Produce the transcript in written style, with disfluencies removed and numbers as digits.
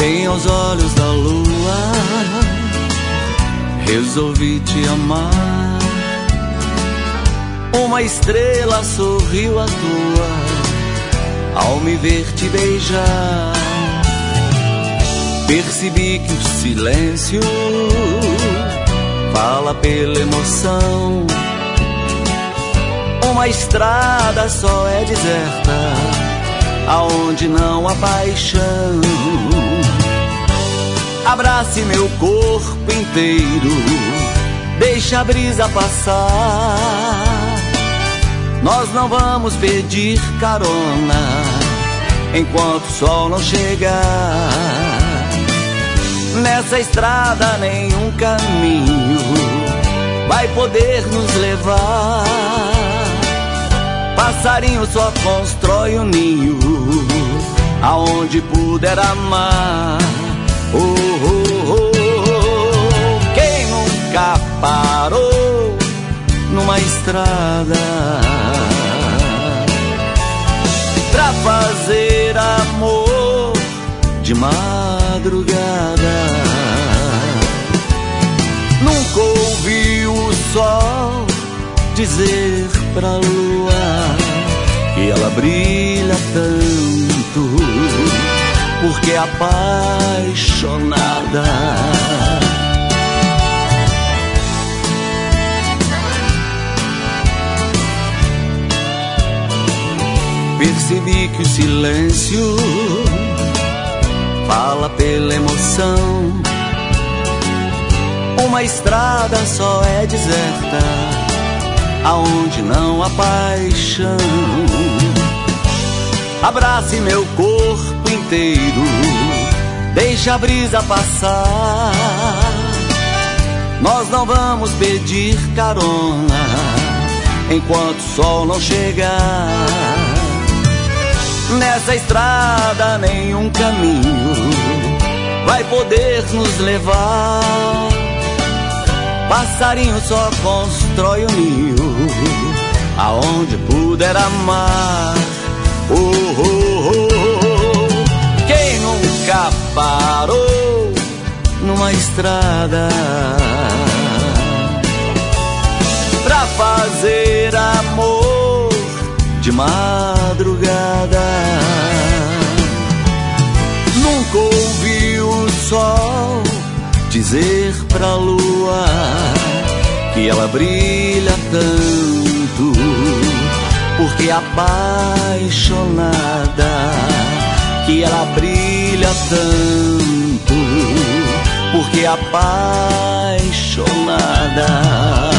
Bem aos olhos da lua, resolvi te amar. Uma estrela sorriu à toa ao me ver te beijar. Percebi que o silêncio fala pela emoção. Uma estrada só é deserta aonde não há paixão. Abrace meu corpo inteiro, deixa a brisa passar. Nós não vamos pedir carona enquanto o sol não chegar. Nessa estrada nenhum caminho vai poder nos levar. Passarinho só constrói um ninho aonde puder amar. Oh, oh, oh, oh. Quem nunca parou numa estrada pra fazer amor de madrugada? Nunca ouviu o sol dizer pra lua que ela brilha tanto porque é apaixonada. Percebi que o silêncio fala pela emoção. Uma estrada só é deserta aonde não há paixão. Abrace meu corpo inteiro, deixa a brisa passar. Nós não vamos pedir carona enquanto o sol não chegar. Nessa estrada nenhum caminho vai poder nos levar. Passarinho só constrói um ninho aonde puder amar. Oh, oh, oh, oh. Quem nunca parou numa estrada pra fazer amor de madrugada? Nunca ouviu o sol dizer pra lua que ela brilha tanto porque é apaixonada, que ela brilha tanto porque é apaixonada.